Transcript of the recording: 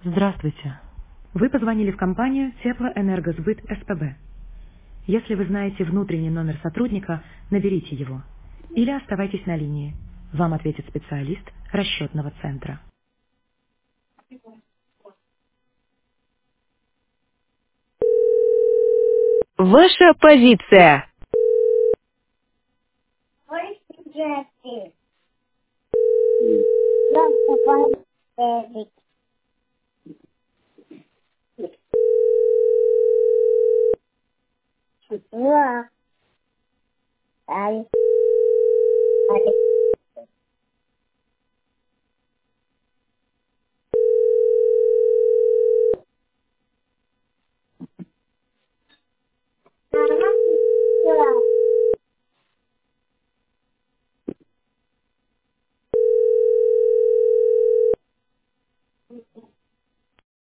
Здравствуйте. Вы позвонили в компанию Теплоэнергосбыт СПБ. Если вы знаете внутренний номер сотрудника, наберите его. Или оставайтесь на линии. Вам ответит специалист расчетного центра. Ваша позиция. Yeah.